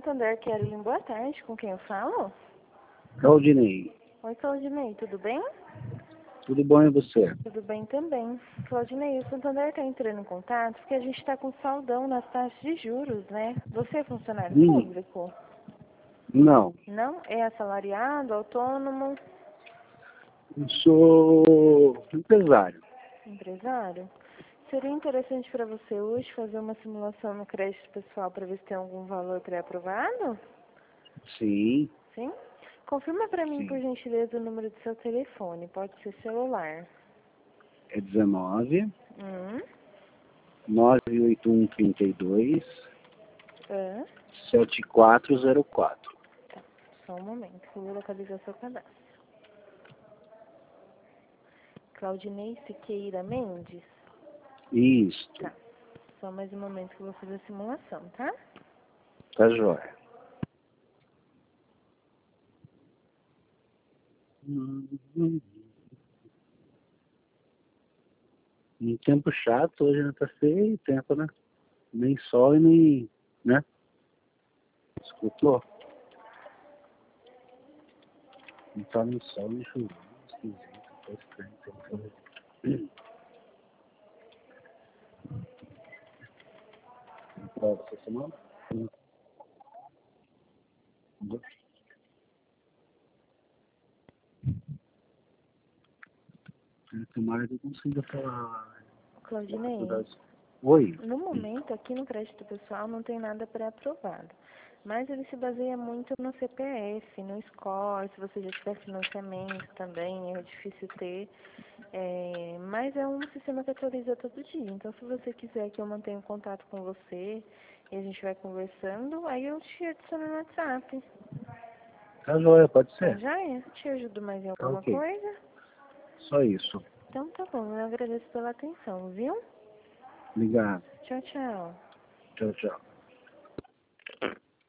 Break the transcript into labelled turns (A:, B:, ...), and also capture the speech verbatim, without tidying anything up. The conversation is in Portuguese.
A: Santander, Carolyn, boa tarde. Com quem eu falo?
B: Claudinei.
A: Oi, Claudinei, tudo bem?
B: Tudo bom e você?
A: Tudo bem também. Claudinei, o Santander está entrando em contato porque a gente está com saldão nas taxas de juros, né? Você é funcionário
B: Hum,
A: público?
B: não.
A: Não? É assalariado, autônomo,
B: Eu sou empresário.
A: empresário? Seria interessante para você hoje fazer uma simulação no crédito pessoal para ver se tem algum valor pré-aprovado?
B: Sim,
A: Sim? Confirma para mim, por
B: sim.
A: gentileza, o número do seu telefone. Pode ser celular.
B: É dezenove,
A: Hum.
B: nove oito um, trinta e dois,
A: Ah,
B: sete quatro zero quatro.
A: tá. Só um momento, que eu vou localizar seu cadastro. Claudinei Siqueira Mendes?
B: Isto.
A: Tá. Só mais um momento que eu vou fazer a simulação, tá?
B: Tá jóia. Hum, Um tempo chato, hoje não tá feio tempo, né? Nem sol e nem, né? Escutou? Não tá nem sol nem chuva. Esquisito, tá estranho. Tempo. Qual é essa semana? Hum. Tomara que eu consiga falar.
A: Claudinei,
B: Oi.
A: no momento, aqui no crédito pessoal, não tem nada pré-aprovado. Mas ele se baseia muito no C P F, no score, se você já tiver financiamento também, é difícil ter. É, mas é um sistema que atualiza todo dia. Então, se você quiser que eu mantenha contato com você e a gente vai conversando, aí eu te adiciono no WhatsApp.
B: Tá joia, pode
A: Tá,
B: ser.
A: já é? Te ajudo mais em
B: Tá
A: alguma
B: ok.
A: coisa?
B: Só isso.
A: Então tá bom, eu agradeço pela atenção, viu?
B: Obrigado.
A: Tchau, tchau.
B: Tchau, tchau.